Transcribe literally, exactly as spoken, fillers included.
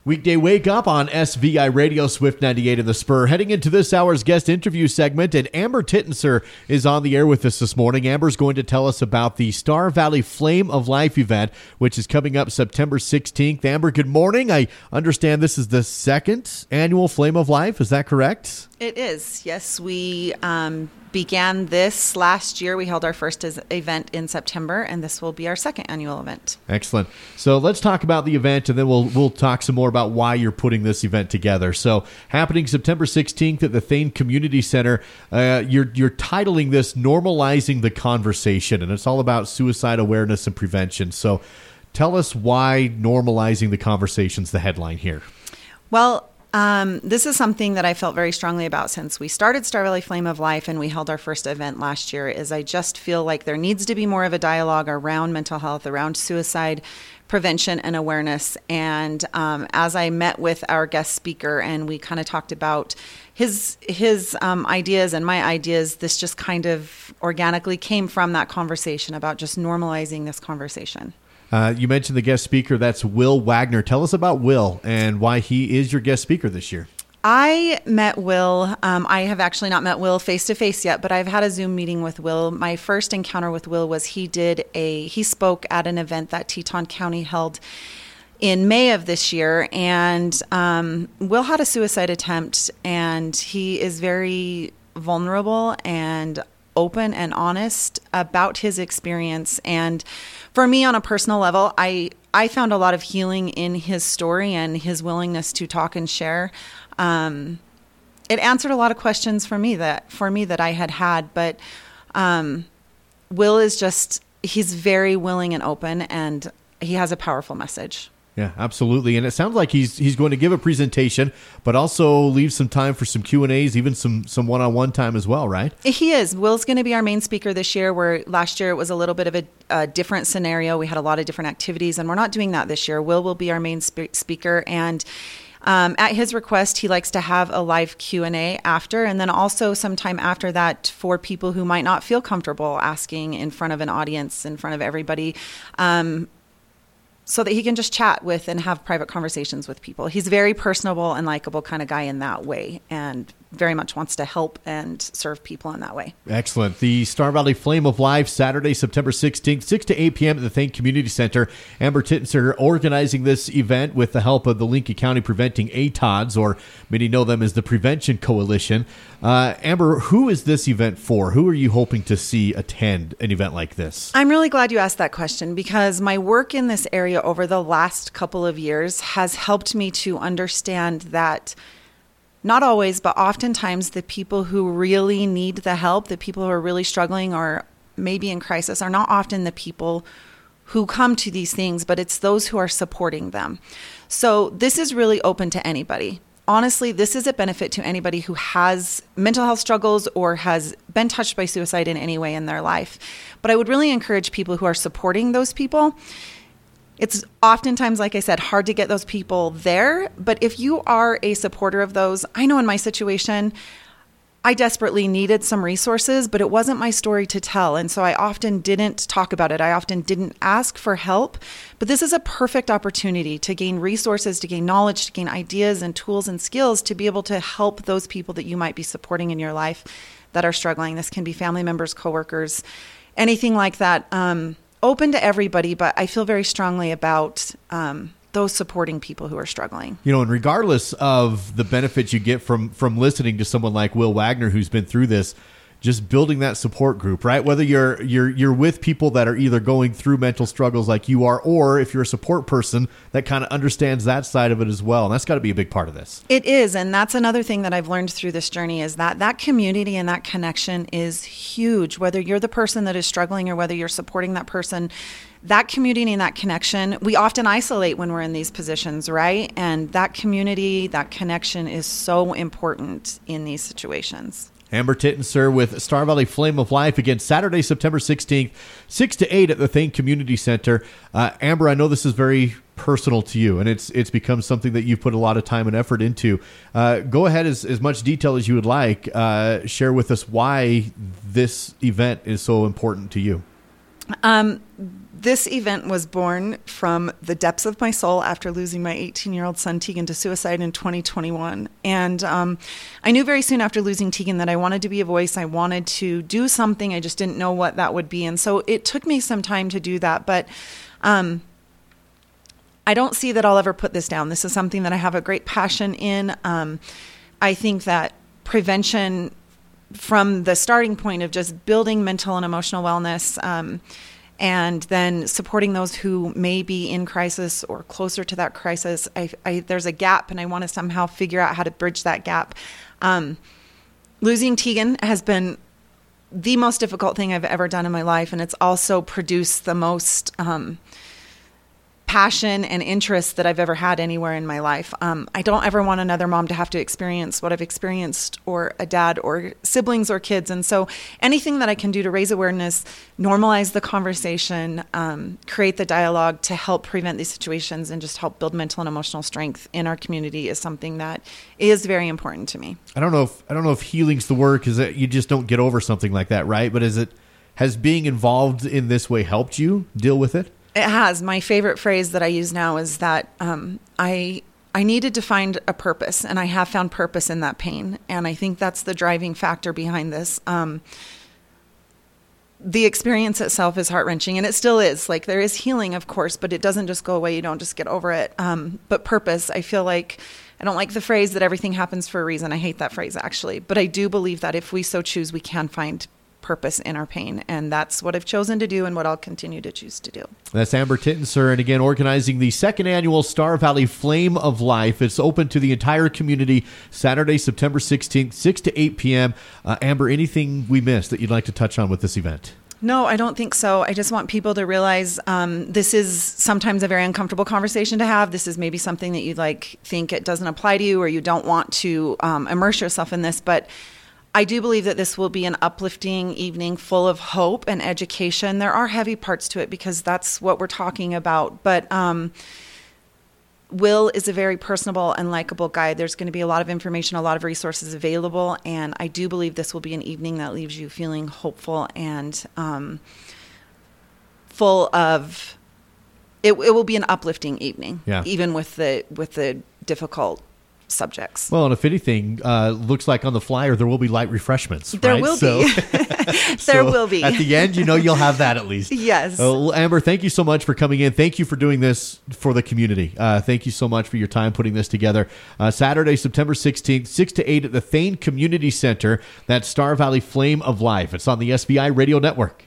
Weekday Wake Up on S V I Radio, Swift ninety-eight in the Spur. Heading into this hour's guest interview segment, and Amber Tittenser is on the air with us this morning. Amber's going to tell us about the Star Valley Flame of Life event, which is coming up September sixteenth. Amber, good morning. I understand this is the second annual Flame of Life. Is that correct? It is. Yes, we um, began this last year. We held our first event in September, and this will be our second annual event. Excellent. So let's talk about the event, and then we'll we'll talk some more about why you're putting this event together. So happening September sixteenth at the Thane Community Center. Uh, you're you're titling this "Normalizing the Conversation," and it's all about suicide awareness and prevention. So tell us why normalizing the conversation's the headline here. Well, Um, this is something that I felt very strongly about since we started Star Valley Flame of Life and we held our first event last year. Is I just feel like there needs to be more of a dialogue around mental health, around suicide prevention and awareness. And um, as I met with our guest speaker and we kind of talked about his his um, ideas and my ideas, this just kind of organically came from that conversation about just normalizing this conversation. Uh, you mentioned the guest speaker. That's Will Wagner. Tell us about Will and why he is your guest speaker this year. I met Will. Um, I have actually not met Will face to face yet, but I've had a Zoom meeting with Will. My first encounter with Will was he did a he spoke at an event that Teton County held in May of this year, and um, Will had a suicide attempt, and he is very vulnerable and open and honest about his experience. And for me, on a personal level, I I found a lot of healing in his story and his willingness to talk and share. Um, it answered a lot of questions for me that for me that I had had. But um, Will is just he's very willing and open, and he has a powerful message. Yeah, absolutely. And it sounds like he's he's going to give a presentation, but also leave some time for some Q and A's, even some some one-on-one time as well, right? He is. Will's going to be our main speaker this year, where last year it was a little bit of a, a different scenario. We had a lot of different activities, and we're not doing that this year. Will will be our main spe- speaker, and um, at his request, he likes to have a live Q and A after, and then also sometime after that for people who might not feel comfortable asking in front of an audience, in front of everybody, um, so that he can just chat with and have private conversations with people. He's a very personable and likable kind of guy in that way, and very much wants to help and serve people in that way. Excellent. The Star Valley Flame of Life, Saturday, September sixteenth, six to eight p.m. at the Thane Community Center. Amber Tittenser organizing this event with the help of the Lincoln County Preventing A T O Ds, or many know them as the Prevention Coalition. Uh, Amber, who is this event for? Who are you hoping to see attend an event like this? I'm really glad you asked that question, because my work in this area over the last couple of years has helped me to understand that not always, but oftentimes the people who really need the help, the people who are really struggling or maybe in crisis, are not often the people who come to these things, but it's those who are supporting them. So this is really open to anybody. Honestly, this is a benefit to anybody who has mental health struggles or has been touched by suicide in any way in their life. But I would really encourage people who are supporting those people. It's oftentimes, like I said, hard to get those people there. But if you are a supporter of those, I know in my situation, I desperately needed some resources, but it wasn't my story to tell. And so I often didn't talk about it. I often didn't ask for help. But this is a perfect opportunity to gain resources, to gain knowledge, to gain ideas and tools and skills to be able to help those people that you might be supporting in your life that are struggling. This can be family members, coworkers, anything like that. Um, open to everybody, but I feel very strongly about um, those supporting people who are struggling. You know, and regardless of the benefits you get from from listening to someone like Will Wagner, who's been through this, just building that support group, right? Whether you're you're you're with people that are either going through mental struggles like you are, or if you're a support person that kind of understands that side of it as well. And that's got to be a big part of this. It is. And that's another thing that I've learned through this journey is that that community and that connection is huge. Whether you're the person that is struggling or whether you're supporting that person, that community and that connection, we often isolate when we're in these positions, right? And that community, that connection is so important in these situations. Amber Tittenser with Star Valley Flame of Life, again, Saturday, September sixteenth, six to eight at the Thane Community Center. Uh, Amber, I know this is very personal to you, and it's it's become something that you've put a lot of time and effort into. Uh, go ahead, as, as much detail as you would like. Uh, share with us why this event is so important to you. Um, This event was born from the depths of my soul after losing my eighteen-year-old son, Tegan, to suicide in twenty twenty-one. And um, I knew very soon after losing Tegan that I wanted to be a voice. I wanted to do something. I just didn't know what that would be. And so it took me some time to do that. But um, I don't see that I'll ever put this down. This is something that I have a great passion in. Um, I think that prevention, from the starting point of just building mental and emotional wellness, um, and then supporting those who may be in crisis or closer to that crisis, I, I, there's a gap, and I want to somehow figure out how to bridge that gap. Um, losing Tegan has been the most difficult thing I've ever done in my life, and it's also produced the most um, passion and interest that I've ever had anywhere in my life. Um, I don't ever want another mom to have to experience what I've experienced, or a dad or siblings or kids. And so anything that I can do to raise awareness, normalize the conversation, um, create the dialogue to help prevent these situations and just help build mental and emotional strength in our community is something that is very important to me. I don't know if, I don't know if healing's the word, because you just don't get over something like that, right? But is it, has being involved in this way helped you deal with it? It has. My favorite phrase that I use now is that um, I I needed to find a purpose, and I have found purpose in that pain. And I think that's the driving factor behind this. Um, the experience itself is heart-wrenching, and it still is. Like, there is healing, of course, but it doesn't just go away. You don't just get over it. Um, but purpose, I feel like, I don't like the phrase that everything happens for a reason. I hate that phrase, actually. But I do believe that if we so choose, we can find purpose in our pain, and that's what I've chosen to do and what I'll continue to choose to do. That's Amber Tittenser, and again, organizing the second annual Star Valley Flame of Life. It's open to the entire community Saturday, September sixteenth, six to eight p.m. Uh, Amber, anything we missed that you'd like to touch on with this event? No, I don't think so. I just want people to realize um, this is sometimes a very uncomfortable conversation to have. This is maybe something that you like think it doesn't apply to you, or you don't want to um, immerse yourself in this, but I do believe that this will be an uplifting evening full of hope and education. There are heavy parts to it because that's what we're talking about. But um, Will is a very personable and likable guy. There's going to be a lot of information, a lot of resources available. And I do believe this will be an evening that leaves you feeling hopeful and um, full of, it, it will be an uplifting evening, yeah. even with the with the difficult subjects. Well, and if anything, uh, looks like on the flyer there will be light refreshments. There right? will so, be. there so will be. At the end, you know, you'll have that at least. Yes. Uh, well, Amber, thank you so much for coming in. Thank you for doing this for the community. Uh, thank you so much for your time putting this together. Uh, Saturday, September sixteenth, six to eight at the Thane Community Center. That's Star Valley Flame of Life. It's on the S V I Radio Network.